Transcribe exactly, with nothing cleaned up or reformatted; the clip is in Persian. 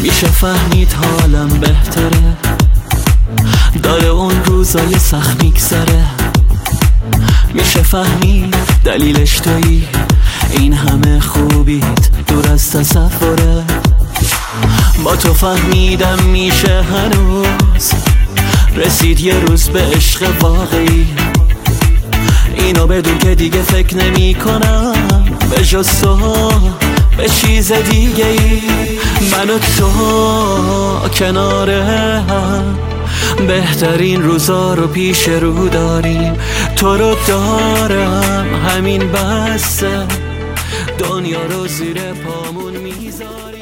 میشه فهمید حالم بهتره، داره اون روزای سخت میگذره. میشه فهمید دلیلش تویی، این همه خوبیت دور از تصوره. با تو فهمیدم میشه هنوز رسید یه روز به عشق واقعی. اینو بدون که دیگه فکر نمی کنم به جز تو به چیز دیگه ای. من و تو کناره هم بهترین روزا رو پیش رو داریم. تو رو دارم همین بسه، دنیا رو زیر پامون میذاریم.